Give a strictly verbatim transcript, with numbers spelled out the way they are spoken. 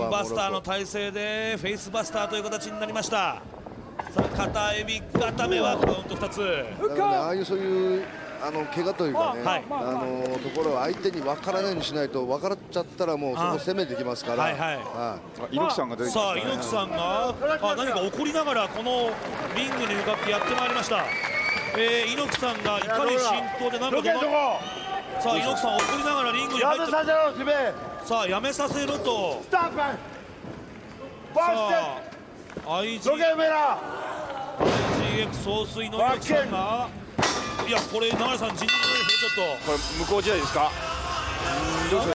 ンバスターの体勢でフェイスバスターという形になりました。さあ片エビ固めはカウントふたつ。 だからね、ああいうそういうあの怪我というかね、 はい、 あのところを相手に分からないようにしないと、分からっちゃったらもうそこ攻めてきますから。 はいはい。 はい、 猪木さんが出てきましたね。 さあ猪木さんがあ何か怒りながらこのリングに向かってやってまいりました。えー、猪木さんがいかに浸透で何かどまさあ猪木さん怒りながらリングに入ってさあやめさせろと。さあ アイジーエックス 総帥の猪木さんがいやこれ永井さん尋常ですねちょっと。 これ向こう試合ですか。